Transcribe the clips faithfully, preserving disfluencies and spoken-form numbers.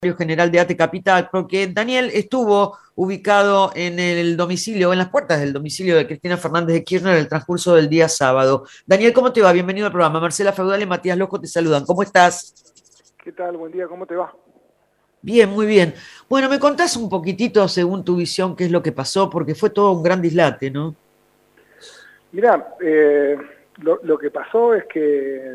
General de ATE Capital, porque Daniel estuvo ubicado en el domicilio, en las puertas del domicilio de Cristina Fernández de Kirchner en el transcurso del día sábado. Daniel, ¿cómo te va? Bienvenido al programa. Marcela Feudal y Matías Lojo te saludan. ¿Cómo estás? ¿Qué tal? Buen día, ¿cómo te va? Bien, muy bien. Bueno, me contás un poquitito, según tu visión, qué es lo que pasó, porque fue todo un gran dislate, ¿no? Mirá, eh, lo, lo que pasó es que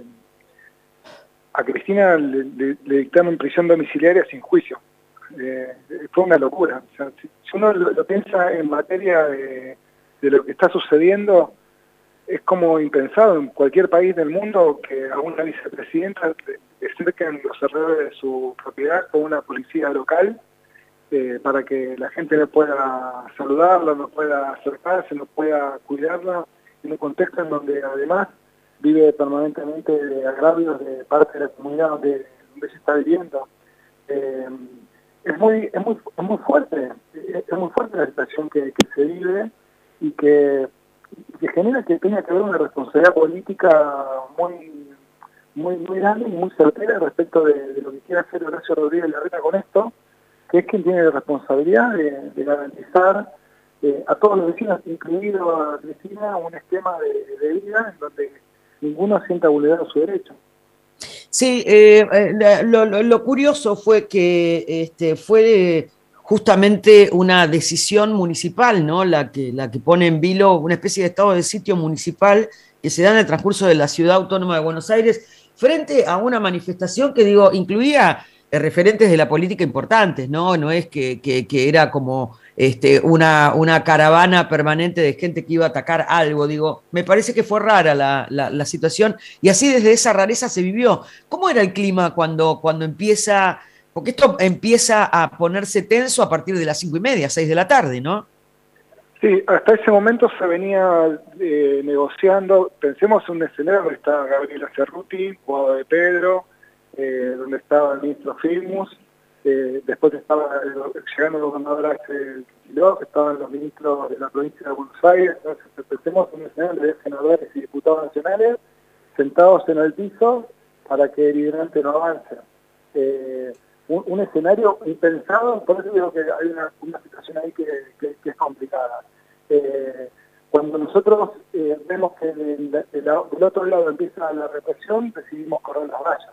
a Cristina le, le- le dictaron prisión domiciliaria sin juicio. Eh, fue una locura. O sea, si, si uno lo, lo piensa en materia de, de lo que está sucediendo, es como impensado en cualquier país del mundo que a una vicepresidenta le le cerquen los alrededores de su propiedad con una policía local, eh, para que la gente no pueda saludarla, no pueda acercarse, no pueda cuidarla, en un contexto en donde además vive permanentemente de agravios de parte de la comunidad donde, donde se está viviendo. Eh, es muy, es muy, es muy fuerte, es, es muy fuerte la situación que, que se vive y que, que genera que tenga que haber una responsabilidad política muy, muy, muy grande y muy certera respecto de, de lo que quiere hacer Horacio Rodríguez Larreta con esto, que es quien tiene la responsabilidad de, de garantizar eh, a todos los vecinos, incluido a Cristina, un esquema de, de vida en donde ninguno sienta vulnerado su derecho. Sí, eh, eh, lo, lo- lo curioso fue que este, fue justamente una decisión municipal, ¿no? La que, la que pone en vilo una especie de estado de sitio municipal que se da en el transcurso de la Ciudad Autónoma de Buenos Aires frente a una manifestación que, digo, incluía eh, referentes de la política importantes, ¿no? No es que, que, que era como este, una, una caravana permanente de gente que iba a atacar algo, digo, me parece que fue rara la, la, la situación y así desde esa rareza se vivió. ¿Cómo era el clima cuando, cuando empieza, porque esto empieza a ponerse tenso a partir de las cinco y media, seis de la tarde, ¿no? Sí, hasta ese momento se venía eh, negociando. Pensemos en un escenario donde estaba Gabriela Cerruti, Guado de Pedro, eh, donde estaba el ministro Filmus, eh, después estaba el- llegando el gobernador Axel Kicillof, estaban los ministros de la provincia de Buenos Aires. Entonces pensemos en un escenario donde había senadores y diputados nacionales sentados en el piso para que el hidrante no avance. Eh, un, un escenario impensado, por eso digo que hay una, una situación ahí que, que- que es complicada. Eh, cuando nosotros eh, vemos que del, del- del otro lado empieza la represión, decidimos correr las vallas.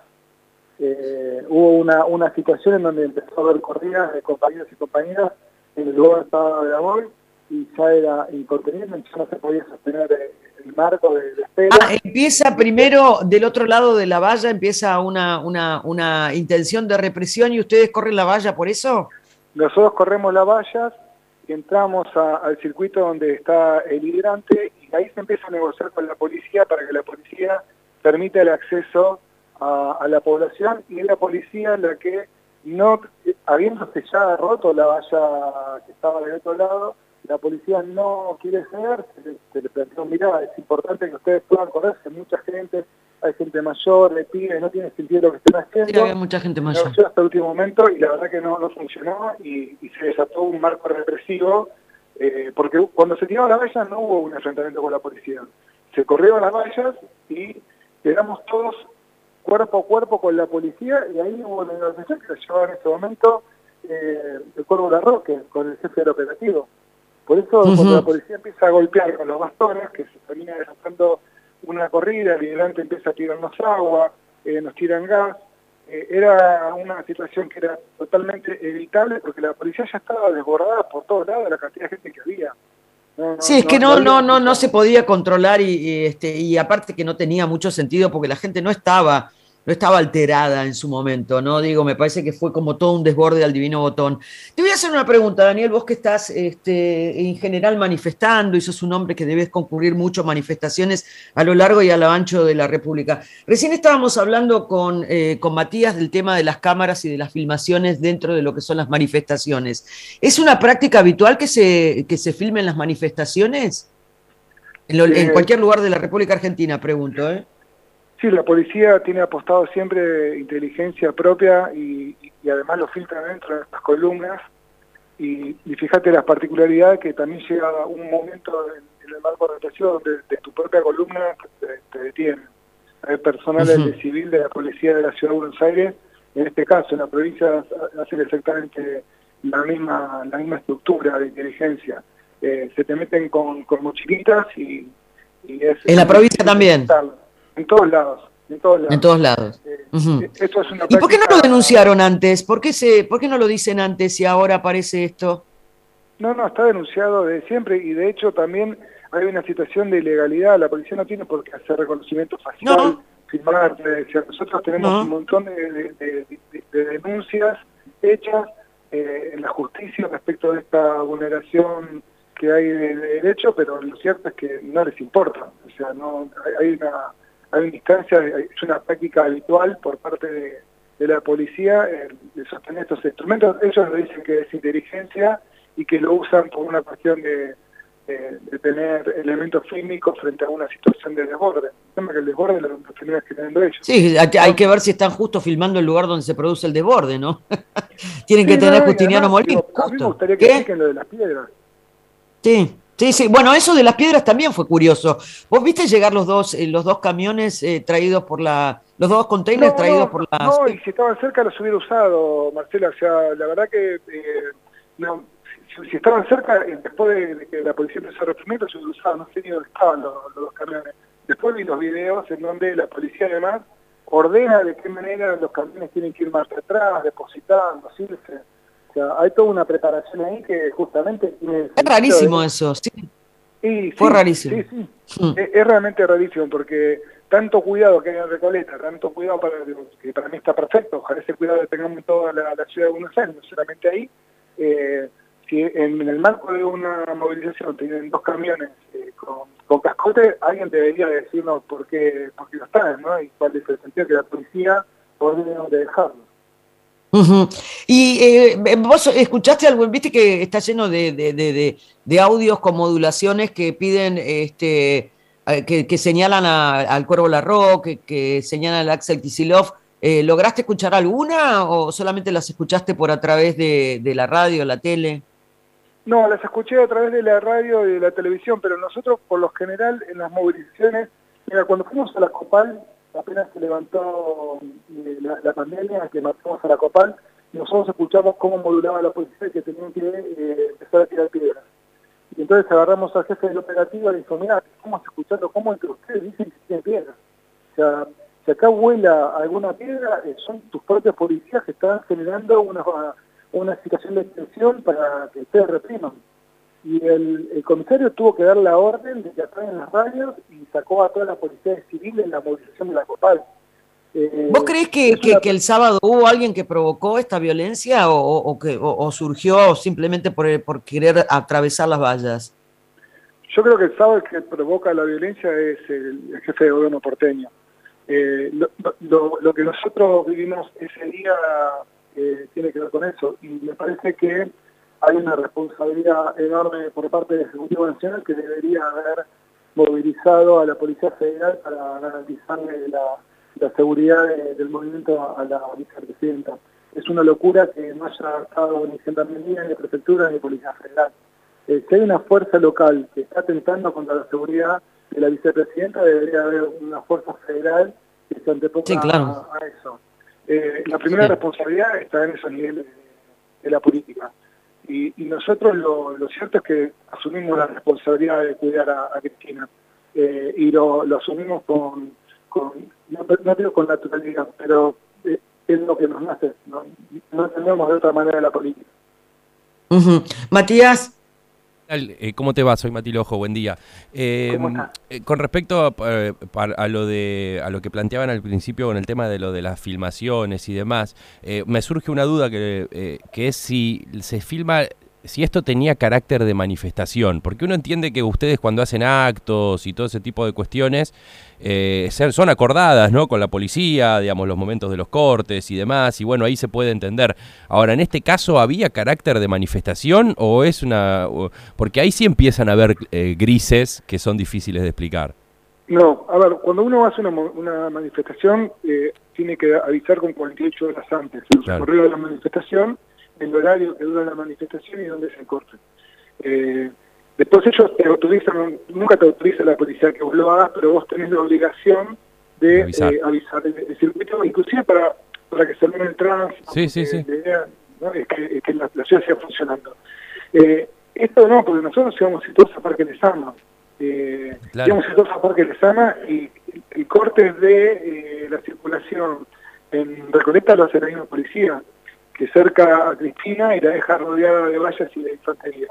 Eh, hubo una, una situación en donde empezó a haber corridas de compañeros y compañeras en el lugar estado de la Bol y ya era incontenible, ya no se podía sostener eh, el marco de, de Ah, espera. empieza Y se- primero del otro lado de la valla, empieza una, una, una intención de represión y ustedes corren la valla por eso. Nosotros corremos las vallas y entramos a- al circuito donde está el hidrante y ahí se empieza a negociar con la policía para que la policía permita el acceso a, a la población, y es la policía la que, no, habiéndose ya roto la valla que estaba del otro lado, la policía no quiere ceder. Se le, se le planteó: mirá, es importante que ustedes puedan correr, hay mucha gente, hay gente mayor, de pibes, no tiene sentido lo que estén Sí, había haciendo. mucha gente Se mayor. negoció hasta el último momento y la verdad que no, no funcionó, y, y se desató un marco represivo, eh, porque cuando se tiraba la valla no hubo un enfrentamiento con la policía. Se corrieron las vallas y quedamos todos cuerpo a cuerpo con la policía, y ahí hubo una negociación que la llevaba en ese momento eh, el Cuervo Larroque con el jefe del operativo. Por eso cuando la Ujú. policía empieza a golpear con los bastones, que se termina desatando una corrida, el liderante empieza a tirarnos agua, eh, nos tiran gas. Eh, era una situación que era totalmente evitable porque la policía ya estaba desbordada por todos lados de la cantidad de gente que había. No, no, Sí, es que no, no no, había no, no, no se excusa. podía controlar y, y, este, y aparte que no tenía mucho sentido porque la gente no estaba, no estaba alterada en su momento, ¿no? Digo, me parece que fue como todo un desborde al divino botón. Te voy a hacer una pregunta, Daniel, vos que estás este, en general manifestando y sos un hombre que debes concurrir mucho manifestaciones a lo largo y a lo ancho de la República. Recién estábamos hablando con, eh, con Matías del tema de las cámaras y de las filmaciones dentro de lo que son las manifestaciones. ¿Es una práctica habitual que se, que se filmen las manifestaciones? En, lo- en Eh, cualquier lugar de la República Argentina, pregunto, ¿eh? sí, la policía tiene apostado siempre inteligencia propia, y, y además lo filtran dentro de estas columnas. Y, y fíjate las particularidades, que también llega un momento en, en el marco represivo donde de tu propia columna te, te detienen. Hay personal Ujú. de civil de la policía de la Ciudad de Buenos Aires en este caso en la provincia hacen exactamente la misma, la misma estructura de inteligencia. Eh, se te meten con, con mochilitas y, y es... En la provincia también. En todos lados, en todos lados. En todos lados. Eh, uh-huh. Esto es una ¿Y por qué no lo denunciaron antes? ¿Por qué, se, ¿Por qué no lo dicen antes y ahora aparece esto? No, no, está denunciado desde siempre y de hecho también hay una situación de ilegalidad. La policía no tiene por qué hacer reconocimiento facial, no. filmar. Nosotros tenemos no. un montón de, de, de, de, de denuncias hechas eh, en la justicia respecto de esta vulneración que hay de, de derecho, pero lo cierto es que no les importa. O sea, no hay una, hay una instancia, es una práctica habitual por parte de, de la policía eh, de sostener estos instrumentos. Ellos lo dicen que es inteligencia y que lo usan por una cuestión de, de, de tener elementos fílmicos frente a una situación de desborde. El tema es que el desborde lo, lo terminan generando ellos. Sí, hay que ver si están justo filmando el lugar donde se produce el desborde, ¿no? Tienen sí, que tener no, Justiniano Molino. A mí me gustaría que expliquen lo de las piedras. Sí, sí, sí. Bueno, eso de las piedras también fue curioso. ¿Vos viste llegar los dos, eh, los dos camiones eh, traídos por la, los dos containers no, traídos no, por la... No, y si estaban cerca los hubiera usado, Marcela. O sea, la verdad que eh, no, si, si estaban cerca, eh, después de, de que la policía empezó a reprimir, los hubiera usado. No sé ni dónde estaban los, los dos camiones. Después vi los videos en donde la policía además ordena de qué manera los camiones tienen que ir más atrás, depositando, así, o sea, hay toda una preparación ahí que justamente... Tiene es rarísimo de... eso, sí. Y, Fue sí, rarísimo. Sí, sí. Mm. Es, es realmente rarísimo porque tanto cuidado que hay en Recoleta, tanto cuidado para que para mí está perfecto, ojalá ese cuidado que tengamos en toda la, la ciudad de Buenos Aires, no solamente ahí. Eh, si en, en el marco de una movilización tienen dos camiones eh, con, con cascote, alguien debería decirnos por qué, por qué los traen, ¿no? Y cuál es el sentido que la policía podría dejarlo. Uh-huh. Y eh, vos escuchaste algo, viste que está lleno de, de, de, de, de audios con modulaciones que piden, este, que, que señalan a, al Cuervo Larroque, que, que señalan a Axel Kicillof. Eh, ¿Lograste escuchar alguna o solamente las escuchaste por a través de, de la radio, la tele? No, las escuché a través de la radio y de la televisión, pero nosotros por lo general en las movilizaciones, mira, cuando fuimos a la Copal, apenas se levantó eh, la, la pandemia, que marchamos a la Copal, nosotros escuchamos cómo modulaba la policía que tenían que eh, empezar a tirar piedras. Y entonces agarramos al jefe del operativo y le dijo, mira, estamos escuchando cómo entre ustedes dicen que tienen piedras. O sea, si acá vuela alguna piedra, eh, son tus propios policías que están generando una, una situación de tensión para que ustedes repriman. Y el, el comisario tuvo que dar la orden de que apaguen las radios y sacó a toda la policía civil en la movilización de la Copal. Eh, ¿Vos creés que, que, una... que el sábado hubo alguien que provocó esta violencia o, o, que, o, o surgió simplemente por, por querer atravesar las vallas? Yo creo que el sábado el que provoca la violencia es el, el jefe de gobierno porteño. Eh, lo, lo, lo que nosotros vivimos ese día eh, tiene que ver con eso. Y me parece que hay una responsabilidad enorme por parte del Ejecutivo Nacional que debería haber movilizado a la Policía Federal para garantizarle la, la seguridad de, del movimiento a la vicepresidenta. Es una locura que no haya estado ni Gendarmería, ni Prefectura, ni Policía Federal. Eh, si hay una fuerza local que está atentando contra la seguridad de la vicepresidenta, debería haber una fuerza federal que se anteponga sí, claro. a, a eso. Eh, la primera sí. responsabilidad está en esos niveles de, de la política. Y, y nosotros lo, lo cierto es que asumimos la responsabilidad de cuidar a, a Cristina. Eh, y lo, lo asumimos con, con no, no digo con naturalidad, pero eh, es lo que nos nace. No, no entendemos de otra manera la política. Uh-huh. Matías. ¿Cómo te va? Soy Mati Lojo, buen día. Eh, con respecto a, a, a lo de a lo que planteaban al principio con el tema de lo de las filmaciones y demás, eh, me surge una duda que, eh, que es si se filma, si esto tenía carácter de manifestación, porque uno entiende que ustedes cuando hacen actos y todo ese tipo de cuestiones eh, son acordadas, ¿no?, con la policía, digamos, los momentos de los cortes y demás, y bueno, ahí se puede entender. Ahora, en este caso, ¿había carácter de manifestación o es una...? Porque ahí sí empiezan a haber eh, grises que son difíciles de explicar. No, a ver, cuando uno hace una, una manifestación, eh, tiene que avisar con cuarenta y ocho horas antes el claro. recorrido de la manifestación, el horario que dura la manifestación y dónde se corte. Eh, después ellos te autorizan, nunca te autoriza la policía que vos lo hagas, pero vos tenés la obligación de avisar, eh, avisar el, el circuito, inclusive para, para que se ordene el tránsito. Sí, sí, sí. La idea, ¿no?, es que, es que la, la ciudad siga funcionando. Eh, esto no, porque nosotros íbamos a ir todos a Parque Lezama. Eh, claro. Íbamos a ir todos a Parque Lezama y el corte de eh, la circulación en Recoleta lo hace la misma policía, que cerca a Cristina y la deja rodeada de vallas y de infantería.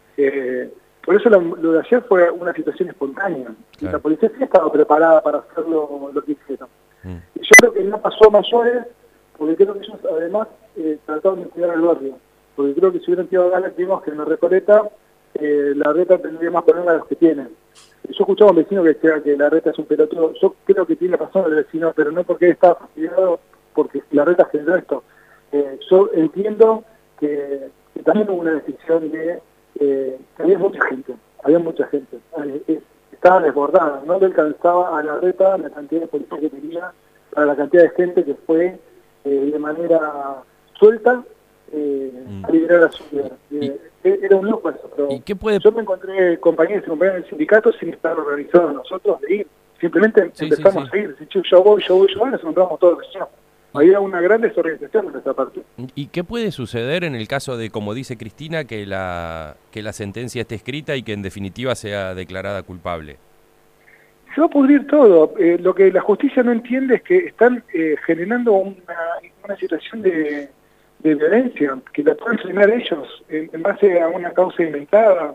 Eh, por eso lo, lo de ayer fue una situación espontánea. Claro. La policía sí estaba preparada para hacer lo, lo que hicieron. Mm. Y yo creo que no pasó a mayores, porque creo que ellos además eh, trataron de cuidar el barrio. Porque creo que si hubieran tirado ganas, vimos que en la Recoleta, eh, la reta tendría más problemas de los que tienen. Yo escuchaba a un vecino que decía que la reta es un pelotudo. Yo creo que tiene razón el vecino, pero no porque él estaba fastidiado, porque la reta generó esto. Eh, yo entiendo que, que también hubo una decisión de eh, que había mucha gente, había mucha gente. Eh, estaba desbordada, no le alcanzaba a la reta la cantidad de policía que tenía para la cantidad de gente que fue eh, de manera suelta eh, mm. a liberar a su ciudad. Eh, era un lujo eso, pero ¿Y qué puede... yo me encontré compañeros y compañeros del sindicato sin estar organizados nosotros de ir. Simplemente sí, empezamos sí, sí. a ir. Si yo voy, yo voy, yo voy, nos encontramos todos los vecinos. Había una gran desorganización en esta parte. ¿Y qué puede suceder en el caso de, como dice Cristina, que la que la sentencia esté escrita y que en definitiva sea declarada culpable? Se va a pudrir todo. Eh, lo que la justicia no entiende es que están eh, generando una, una situación de, de violencia, que la pueden frenar ellos en, en base a una causa inventada.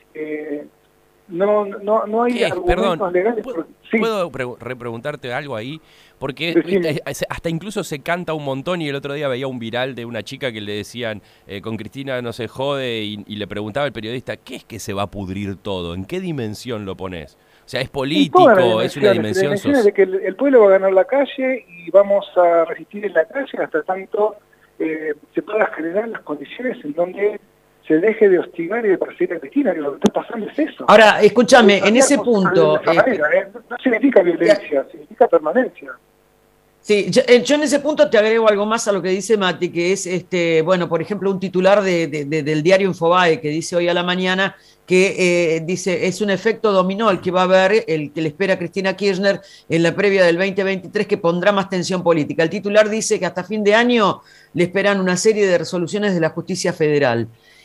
Eh, No, no, no hay argumentos Perdón, legales. ¿puedo, sí. ¿puedo repreguntarte algo ahí? Porque ¿viste? Hasta incluso se canta un montón y el otro día veía un viral de una chica que le decían eh, con Cristina no se jode y, y le preguntaba al periodista, ¿qué es que se va a pudrir todo? ¿En qué dimensión lo pones? O sea, ¿es político? ¿Es una dimensión social? La dimensión es de que el, el pueblo va a ganar la calle y vamos a resistir en la calle hasta tanto eh, se puedan generar las condiciones en donde se deje de hostigar y de perseguir a Cristina, que lo que está pasando es eso. Ahora, escúchame, en ese punto... Eh, manera, ¿eh? No significa violencia, ya, significa permanencia. Sí, yo, yo en ese punto te agrego algo más a lo que dice Mati, que es, este, bueno, por ejemplo, un titular de, de, de, del diario Infobae que dice hoy a la mañana que eh, dice, es un efecto dominó el que va a haber, el que le espera a Cristina Kirchner en la previa del veinte veintitrés, que pondrá más tensión política. El titular dice que hasta fin de año le esperan una serie de resoluciones de la justicia federal.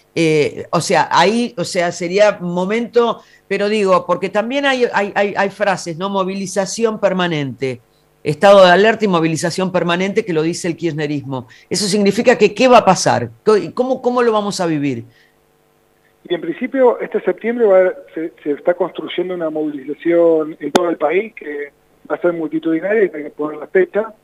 Eh, o sea, ahí, o sea, sería momento, pero digo, porque también hay, hay, hay, hay frases, ¿no? Movilización permanente, estado de alerta y movilización permanente, que lo dice el kirchnerismo. Eso significa que, ¿qué va a pasar? ¿Cómo, cómo lo vamos a vivir? Y en principio, este septiembre va a, se, se está construyendo una movilización en todo el país que va a ser multitudinaria y hay que poner la fecha.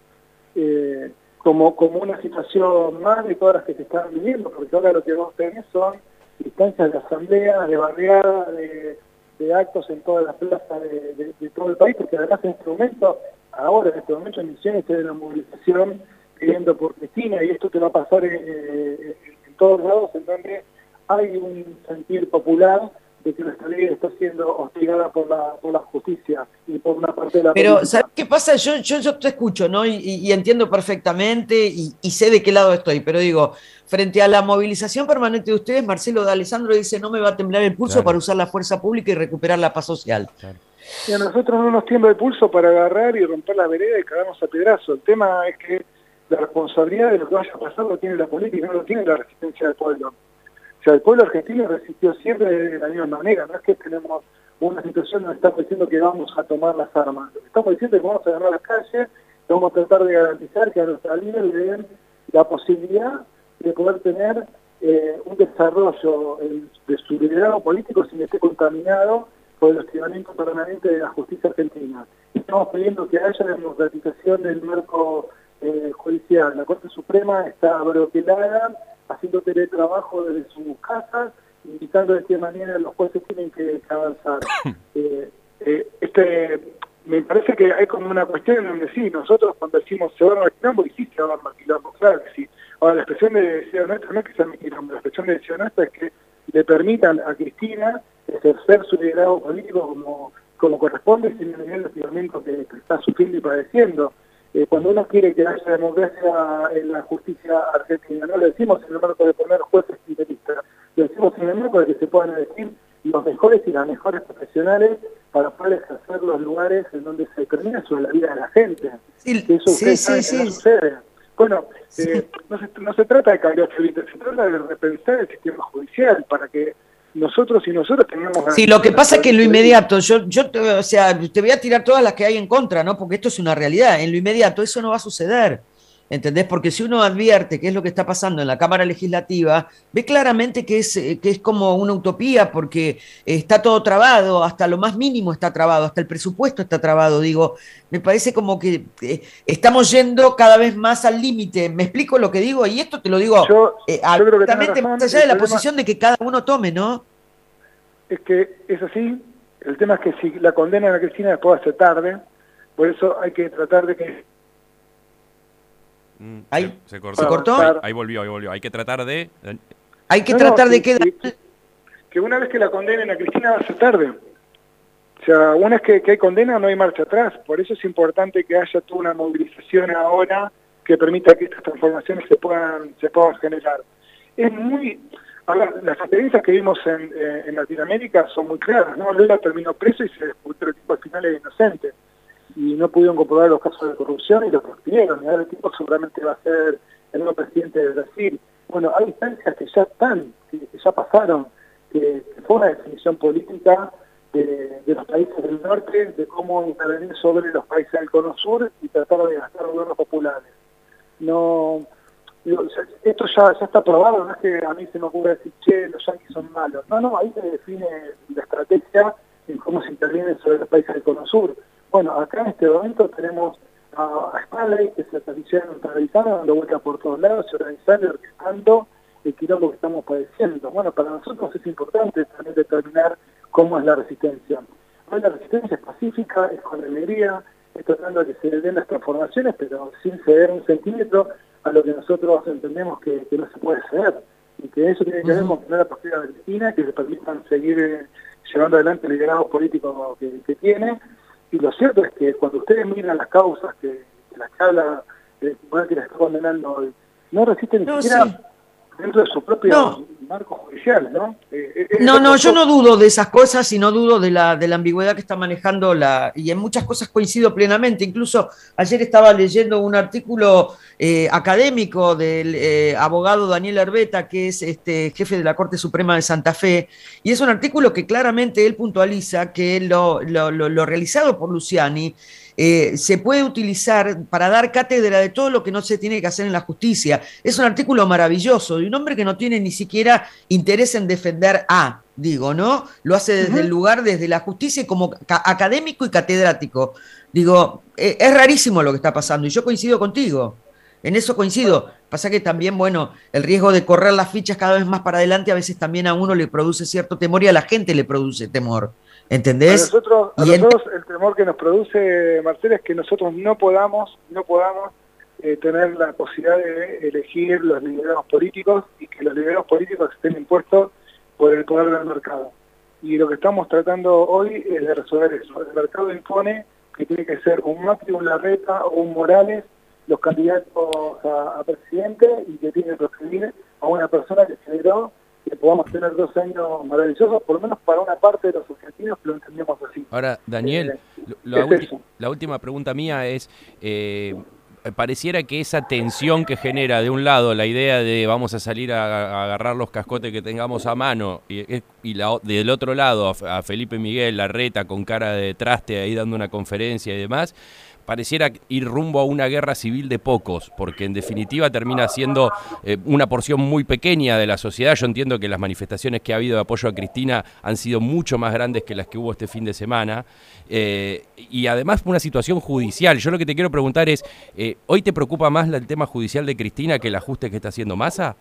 Eh, Como, como una situación más de todas las que se están viviendo, porque ahora lo que vos tenés son instancias de asamblea, de barriada, de, de actos en todas las plazas de, de, de todo el país, porque además en este momento, ahora en este momento en Misiones hay una movilización pidiendo por Cristina, y esto te va a pasar en, en, en todos lados, en donde hay un sentir popular de que nuestra ley está siendo hostigada por la, por la justicia y por una parte de la Pero, política. ¿sabes qué pasa? Yo, yo, yo te escucho, ¿no? Y, y entiendo perfectamente y, y sé de qué lado estoy, pero digo, frente a la movilización permanente de ustedes, Marcelo de Alessandro dice, no me va a temblar el pulso, claro, para usar la fuerza pública y recuperar la paz social. Claro. Y a nosotros no nos tiembla el pulso para agarrar y romper la vereda y cagarnos a pedazo. El tema es que la responsabilidad de lo que vaya a pasar lo tiene la política, no lo tiene la resistencia del pueblo. O sea, el pueblo argentino resistió siempre de la misma manera, no es que tenemos una situación donde estamos diciendo que vamos a tomar las armas. Lo que estamos diciendo es que vamos a ganar las calles, que vamos a tratar de garantizar que a nuestra líder le den la posibilidad de poder tener eh, un desarrollo de su liderazgo político sin que esté contaminado por el hostigamiento permanente de la justicia argentina. Estamos pidiendo que haya democratización del marco eh, judicial. La Corte Suprema está bloqueada, haciendo teletrabajo desde sus casas, indicando de qué manera los jueces tienen que, que avanzar. eh, eh, este, me parece que hay como una cuestión en donde sí, nosotros cuando decimos se va a armar quilombo, y sí se va a armar quilombo, claro que sí. Ahora, la expresión de decisión nuestra no es que se arme quilombo, la expresión de decisión nuestra es que le permitan a Cristina ejercer su liderazgo político como, como corresponde, sin el nivel de hostigamiento que, que está sufriendo y padeciendo. Eh, cuando uno quiere que haya democracia en la justicia argentina, no lo decimos en el marco de poner jueces criminalistas, lo decimos en el marco de que se puedan elegir los mejores y las mejores profesionales para poder ejercer los lugares en donde se determina sobre la vida de la gente. Sí, eso sí, sí, saben sí. que no sucede. Bueno, eh, no, se, no se trata de cambiar Felipe, se trata de repensar el sistema judicial para que nosotros y nosotros tengamos... Sí, lo que pasa es que en lo inmediato, yo, yo o sea, te voy a tirar todas las que hay en contra, ¿no? Porque esto es una realidad. En lo inmediato eso no va a suceder, ¿entendés? Porque si uno advierte qué es lo que está pasando en la Cámara Legislativa, ve claramente que es, que es como una utopía, porque está todo trabado, hasta lo más mínimo está trabado, hasta el presupuesto está trabado. Digo, me parece como que eh, estamos yendo cada vez más al límite. ¿Me explico lo que digo? Y esto te lo digo yo, eh, yo creo que abiertamente, más allá de la posición de que cada uno tome, ¿no? Es que es así, el tema es que si la condenan a Cristina después hace tarde, por eso hay que tratar de que... Mm, ¿Ahí? Se, se cortó. ¿Se cortó? Ahí, ahí volvió, ahí volvió. Hay que tratar de... Hay que no, tratar no, de que, que... que... Que una vez que la condenen a Cristina va a ser tarde. O sea, una vez que, que hay condena no hay marcha atrás. Por eso es importante que haya toda una movilización ahora que permita que estas transformaciones se puedan, se puedan generar. Es muy... Ahora, las experiencias que vimos en, eh, en Latinoamérica son muy claras, ¿no? Lula terminó preso y se descubrió el tipo al final es inocente. Y no pudieron comprobar los casos de corrupción y los proscribieron. Y ahora el tipo seguramente va a ser el nuevo presidente de Brasil. Bueno, hay instancias que ya están, que, que ya pasaron, que, que fue una definición política de, de los países del norte, de cómo intervenir sobre los países del cono sur y tratar de gastar gobiernos populares. No... Digo, esto ya, ya está probado, no es que a mí se me ocurre decir, che, los yanquis son malos. No, no, ahí se define la estrategia en cómo se interviene sobre los países del cono sur. Bueno, acá en este momento tenemos a, a Spalley, que se está neutralizando, dando vueltas por todos lados, y organizando y orquestando el quilombo que estamos padeciendo. Bueno, para nosotros es importante también determinar cómo es la resistencia. Hoy la resistencia es pacífica, es con alegría, es tratando de que se den las transformaciones, pero sin ceder un centímetro a lo que nosotros entendemos que, que no se puede ceder, y que eso tiene que ver con tener la postura de Cristina, que le permitan seguir eh, llevando adelante el liderazgo político que, que tiene. Y lo cierto es que cuando ustedes miran las causas que, que las que habla el tribunal que la está condenando, no resisten ni No, siquiera sí. dentro de su propio No. marco judicial, ¿no? Eh, eh, No, no, yo no dudo de esas cosas y no dudo de la, de la ambigüedad que está manejando la, y en muchas cosas coincido plenamente. Incluso ayer estaba leyendo un artículo eh, académico del eh, abogado Daniel Herbeta, que es este, jefe de la Corte Suprema de Santa Fe, y es un artículo que claramente él puntualiza que lo, lo, lo, lo realizado por Luciani Eh, se puede utilizar para dar cátedra de todo lo que no se tiene que hacer en la justicia. Es un artículo maravilloso de un hombre que no tiene ni siquiera interés en defender a, digo, ¿no? Lo hace desde uh-huh. el lugar, desde la justicia como académico y catedrático. Digo, eh, es rarísimo lo que está pasando y yo coincido contigo. En eso coincido. Pasa que también, bueno, el riesgo de correr las fichas cada vez más para adelante a veces también a uno le produce cierto temor y a la gente le produce temor. ¿Entendés? A nosotros, a y nosotros el... el temor que nos produce, Marcela, es que nosotros no podamos, no podamos eh, tener la posibilidad de elegir los liderazgos políticos y que los liderazgos políticos estén impuestos por el poder del mercado. Y lo que estamos tratando hoy es de resolver eso. El mercado impone que tiene que ser un Macri, un Larreta o un Morales los candidatos a, a presidente y que tiene que proscribir a una persona que generó que podamos tener dos años maravillosos, por lo menos para una parte de los argentinos que lo entendemos así. Ahora, Daniel, eh, la, ulti la última pregunta mía es, eh, pareciera que esa tensión que genera de un lado la idea de vamos a salir a, a agarrar los cascotes que tengamos a mano y, y la, del otro lado a, a Felipe Miguel Larreta con cara de traste ahí dando una conferencia y demás, pareciera ir rumbo a una guerra civil de pocos, porque en definitiva termina siendo eh, una porción muy pequeña de la sociedad. Yo entiendo que las manifestaciones que ha habido de apoyo a Cristina han sido mucho más grandes que las que hubo este fin de semana, eh, y además una situación judicial. Yo lo que te quiero preguntar es, eh, ¿hoy te preocupa más el tema judicial de Cristina que el ajuste que está haciendo Massa?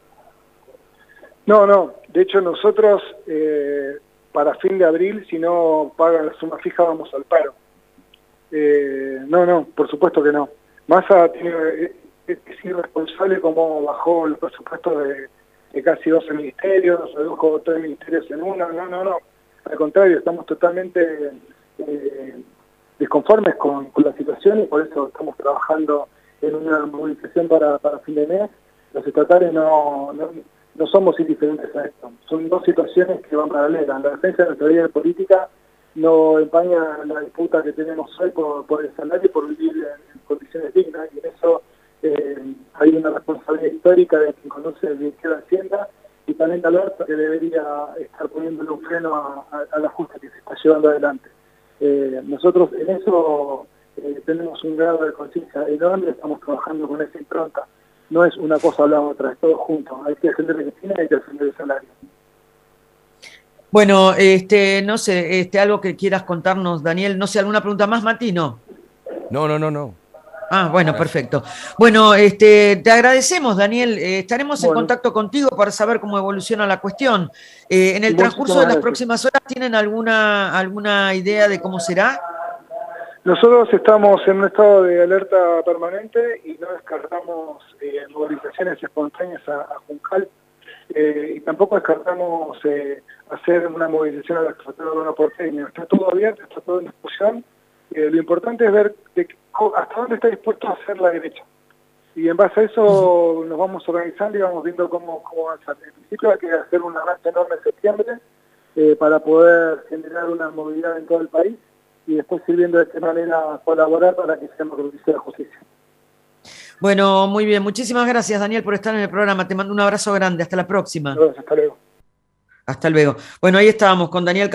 No, no. De hecho, nosotros eh, para fin de abril, si no pagan la suma fija, vamos al paro. Eh, no, no, por supuesto que no. Massa tiene, es, es irresponsable como bajó los presupuestos de, de casi doce ministerios, redujo tres ministerios en uno. No, no, no. Al contrario, estamos totalmente eh, desconformes con, con la situación y por eso estamos trabajando en una movilización para, para fin de mes. Los estatales no, no, no somos indiferentes a esto. Son dos situaciones que van paralelas. La defensa de nuestra vida política no empaña la disputa que tenemos hoy por, por el salario y por vivir en, en condiciones dignas, y en eso eh, hay una responsabilidad histórica de quien conoce el Ministerio de Hacienda y también Alberto, que debería estar poniéndole un freno a, a, a la justa que se está llevando adelante. Eh, nosotros en eso eh, tenemos un grado de conciencia enorme, estamos trabajando con esa impronta. No es una cosa o la otra, es todo junto. Hay que defender la Cristina y hay que defender el salario. Bueno, este, no sé, este, algo que quieras contarnos, Daniel. No sé, ¿alguna pregunta más, Mati? No. No, no, no, no. Ah, bueno, Gracias. Perfecto. Bueno, este, te agradecemos, Daniel. Eh, estaremos bueno. en contacto contigo para saber cómo evoluciona la cuestión. Eh, en el transcurso de las próximas horas, ¿tienen alguna, alguna idea de cómo será? Nosotros estamos en un estado de alerta permanente y no descartamos eh, movilizaciones espontáneas a, a Juncal eh, y tampoco descartamos eh, hacer una movilización a la Jefatura de Gobierno porteño. Está todo abierto, está todo en discusión. Eh, lo importante es ver de, hasta dónde está dispuesto a hacer la derecha. Y en base a eso nos vamos organizando y vamos viendo cómo, cómo avanzar. En principio hay que hacer un avance enorme en septiembre eh, para poder generar una movilidad en todo el país y después ir viendo de qué manera colaborar para que seamos justicia de justicia. Bueno, muy bien. Muchísimas gracias, Daniel, por estar en el programa. Te mando un abrazo grande. Hasta la próxima. Gracias, hasta luego. Hasta luego. Bueno, ahí estábamos con Daniel